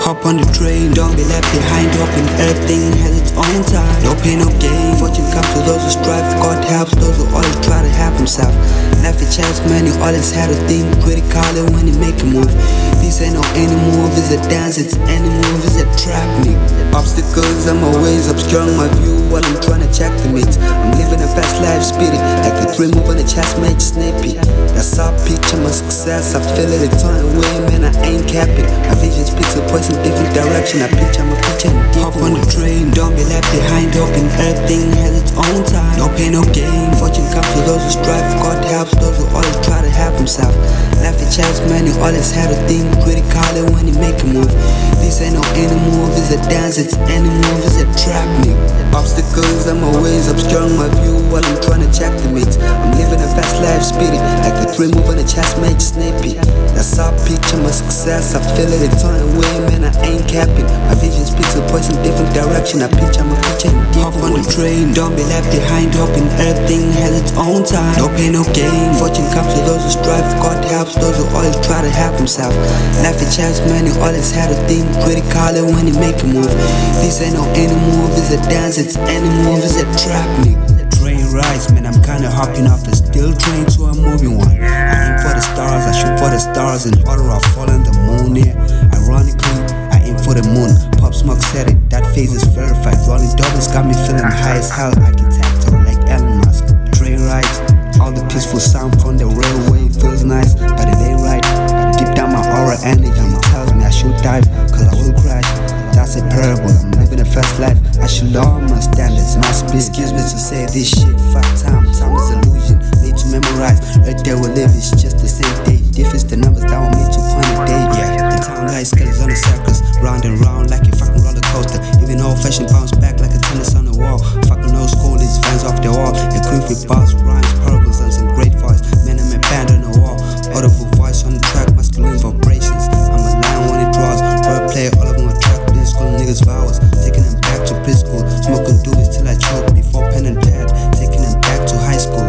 Hop on the train, don't be left behind. Hoping everything has its own time. No pain, no gain. Fortune comes to those who strive. God helps those who always try to help himself. Life a chance, man, you always had a thing. Critically when you make a move. This ain't no any move, it's a dance, it's any move, it's a trap me. Obstacles, I'm always obscuring my view while I'm trying to check the mates. I'm living a fast life spirit, like a dream over the chest mate snappy. That's our picture, my success, I feel it a ton way, man, I ain't capping. My vision speaks a voice in different direction, I picture my future. Hop on the train, don't be left behind, hoping everything has its own time. No pain, no gain, fortune comes to those who strive. God helps those who always try to help himself. Life a chance, man, you always had a thing. Critically when you make a move. This ain't no any move, it's a dance, it's any move, it's a trap me. Obstacles, I'm always obscuring my view while I'm trying to check the mates. I'm living a fast life spirit, like a dream over the chest mate snappy. That's our picture, my success, I feel it a ton way, man, I ain't capping. My vision speaks a voice in different direction, I picture my future. Hop on the train, don't be left behind, hoping everything has its own time. No pain, no gain, fortune comes to those who strive. God helps those who always try to help himself. Life a chance, man, you always had a thing. Critically when you make a move. This ain't no any move, it's a dance, it's any move, it's a trap me. Train rides, man, I'm kinda hopping off a steel train to a moving one. I aim for the stars, I shoot for the stars. In order of falling the moon, yeah. Ironically, I aim for the moon. Pop Smoke said it, that phase is verified. Rolling doubles got me feeling high as hell. Architecture like Elon Musk. Train rides, all the peaceful sound from the railway feels nice, but it ain't right. Deep down my aura energy tells me I should dive, cause I will crash. That's a parable, I'm living a fast life. I should lower my standards, not speed. Excuse me to say this shit, fuck time is illusion, made to memorize. Right there we live, it's just the same day. Difference the numbers that were made to point a day. Yeah, the town light skeletons on the circus, round and round like a fucking roller coaster. Even old fashioned bounce back like a tennis on the wall. Fucking old school, these fans off the wall. Equipped with bars, rhymes, parables, and some great voice. Man, I'm a band on the wall. Audible voice on the track, masculine vibrations. I'm a lion when it draws. Wordplay all over my track. School niggas vows, taking them back to preschool. Smoking doobies till I choke before pen and pad, taking them back to high school.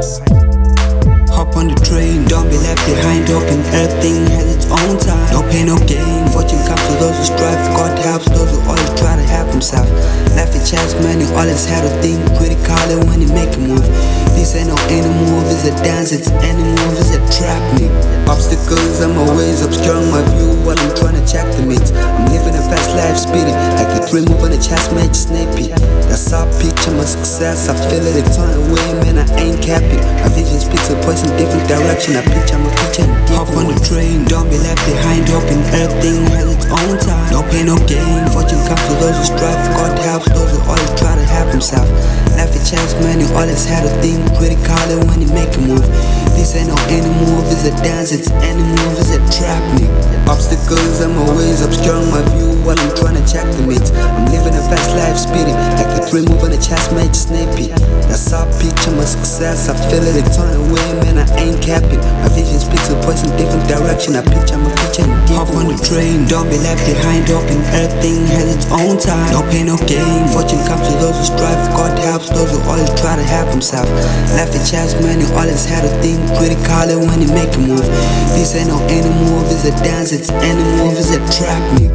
Hop on the train, don't be left behind, hoping everything has its own time. No pain, no gain, fortune comes to those who strive. God helps those who always try to help himself. Life a chance, man, you always had a thing. Critically when you make a move. This ain't no any move, it's a dance, it's any move, it's a trap me. Obstacles, I'm always obscuring my view while I'm trying to check the mates. I'm living a fast life spirit, like a dream over the chest mate snappy. That's our picture, my success, I feel it a ton way, man, I ain't capping. My vision speaks a voice in different direction, I picture my future. Hop on the train, don't be left behind, hoping everything has its own time. No pain, no gain, fortune comes to those who strive. God helps those who always try to help himself. Life a chance, man, you always had a thing. Critically when you make a move. This ain't no any move, it's a dance, it's any move, it's a trap me. Obstacles, I'm always obscuring my view while I'm trying to check the mates. I'm living a fast life spirit, like a dream over the chest mate snappy. That's our picture, my success, I feel it a ton way, man, I ain't capping. My vision speaks a voice in different direction, I picture my future. Hop on the train, don't be left behind, hoping everything has its own time. No pain, no gain, fortune comes to those who strive. God helps those who always try to help himself. Life a chance, man, you always had a thing. Critically when you make a move. This ain't no any move, it's a dance, it's any move, it's a trap me.